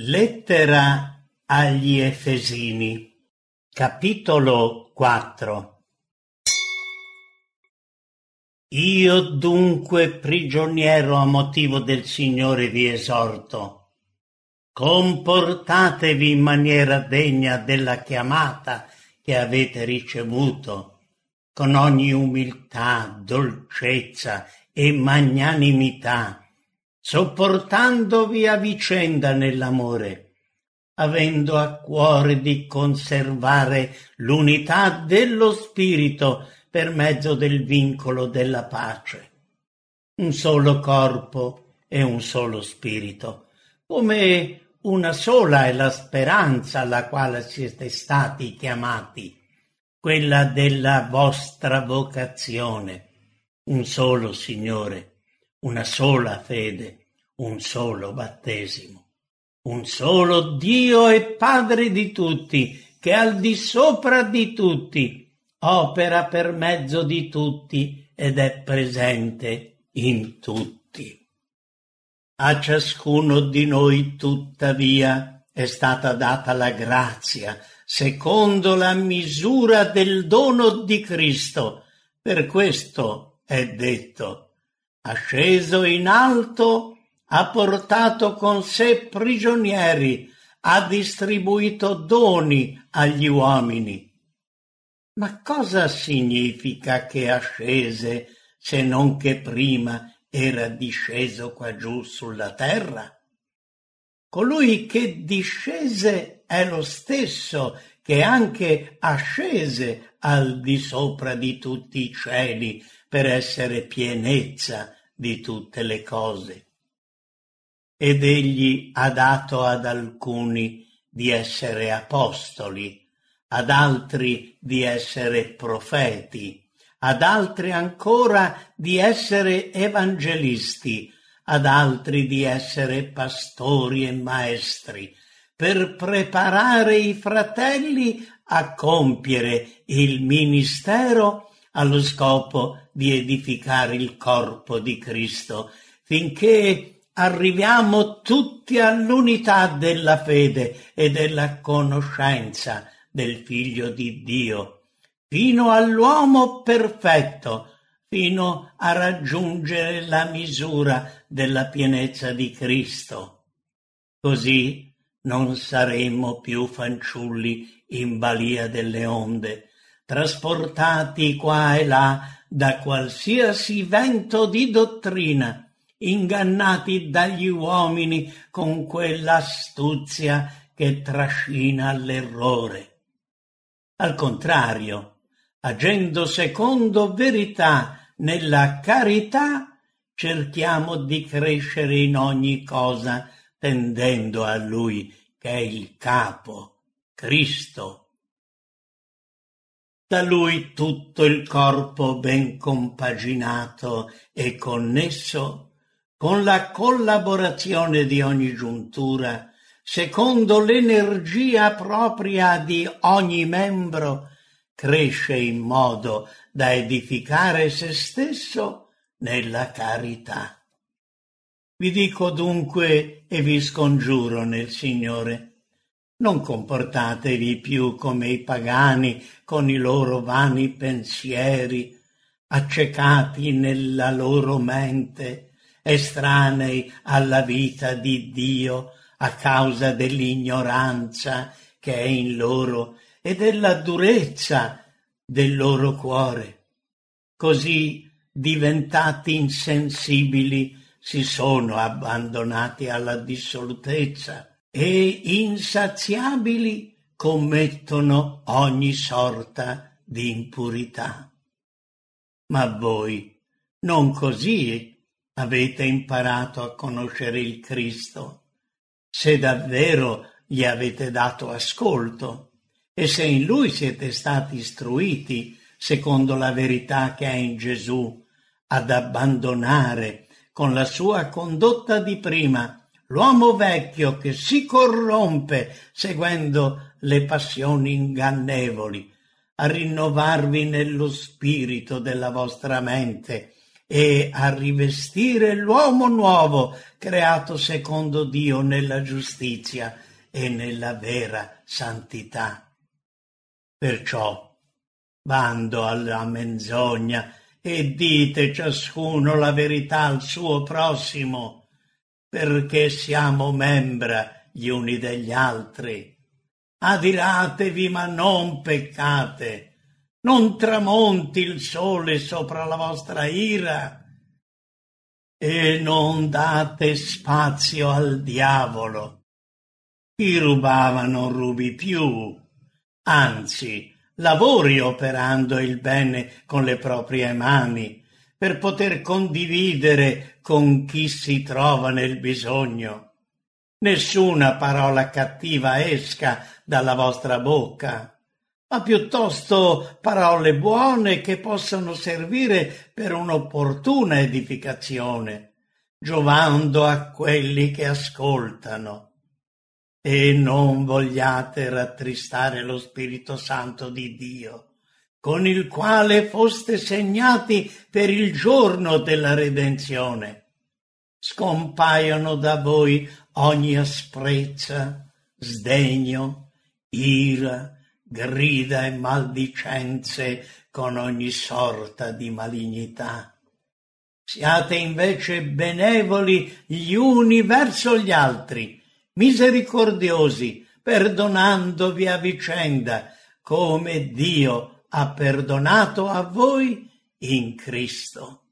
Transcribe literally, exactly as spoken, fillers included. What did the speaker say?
Lettera agli Efesini, capitolo quattro. Io dunque, prigioniero a motivo del Signore, vi esorto: comportatevi in maniera degna della chiamata che avete ricevuto, con ogni umiltà, dolcezza e magnanimità, sopportandovi a vicenda nell'amore, avendo a cuore di conservare l'unità dello spirito per mezzo del vincolo della pace. Un solo corpo e un solo spirito, come una sola è la speranza alla quale siete stati chiamati, quella della vostra vocazione. Un solo Signore, una sola fede, un solo battesimo, un solo Dio e Padre di tutti, che al di sopra di tutti opera per mezzo di tutti ed è presente in tutti. A ciascuno di noi, tuttavia, è stata data la grazia, secondo la misura del dono di Cristo. Per questo è detto: asceso in alto, ha portato con sé prigionieri, ha distribuito doni agli uomini. Ma cosa significa che ascese, se non che prima era disceso qua giù sulla terra? Colui che discese è lo stesso che anche ascese al di sopra di tutti i cieli per essere pienezza di tutte le cose. Ed egli ha dato ad alcuni di essere apostoli, ad altri di essere profeti, ad altri ancora di essere evangelisti, ad altri di essere pastori e maestri, per preparare i fratelli a compiere il ministero allo scopo di edificare il corpo di Cristo, finché arriviamo tutti all'unità della fede e della conoscenza del Figlio di Dio, fino all'uomo perfetto, fino a raggiungere la misura della pienezza di Cristo. Così non saremo più fanciulli in balia delle onde, trasportati qua e là da qualsiasi vento di dottrina, ingannati dagli uomini con quell'astuzia che trascina all'errore. Al contrario, agendo secondo verità nella carità, cerchiamo di crescere in ogni cosa, tendendo a Lui che è il capo, Cristo. Da Lui tutto il corpo ben compaginato e connesso, con la collaborazione di ogni giuntura, secondo l'energia propria di ogni membro, cresce in modo da edificare se stesso nella carità. Vi dico dunque e vi scongiuro nel Signore: non comportatevi più come i pagani con i loro vani pensieri, accecati nella loro mente, estranei alla vita di Dio a causa dell'ignoranza che è in loro e della durezza del loro cuore. Così, diventati insensibili, si sono abbandonati alla dissolutezza e insaziabili commettono ogni sorta di impurità. Ma voi non così avete imparato a conoscere il Cristo, se davvero gli avete dato ascolto e se in Lui siete stati istruiti secondo la verità che è in Gesù, ad abbandonare con la sua condotta di prima l'uomo vecchio che si corrompe seguendo le passioni ingannevoli, a rinnovarvi nello spirito della vostra mente e a rivestire l'uomo nuovo, creato secondo Dio nella giustizia e nella vera santità. Perciò, bando alla menzogna e dite ciascuno la verità al suo prossimo, perché siamo membra gli uni degli altri. Adiratevi ma non peccate, non tramonti il sole sopra la vostra ira e non date spazio al diavolo. Chi rubava non rubi più, anzi lavori operando il bene con le proprie mani per poter condividere con chi si trova nel bisogno. Nessuna parola cattiva esca dalla vostra bocca, ma piuttosto parole buone che possano servire per un'opportuna edificazione, giovando a quelli che ascoltano. E non vogliate rattristare lo Spirito Santo di Dio, con il quale foste segnati per il giorno della redenzione. Scompaiono da voi ogni asprezza, sdegno, ira, grida e maldicenze con ogni sorta di malignità. Siate invece benevoli gli uni verso gli altri, misericordiosi, perdonandovi a vicenda, come Dio ha perdonato a voi in Cristo.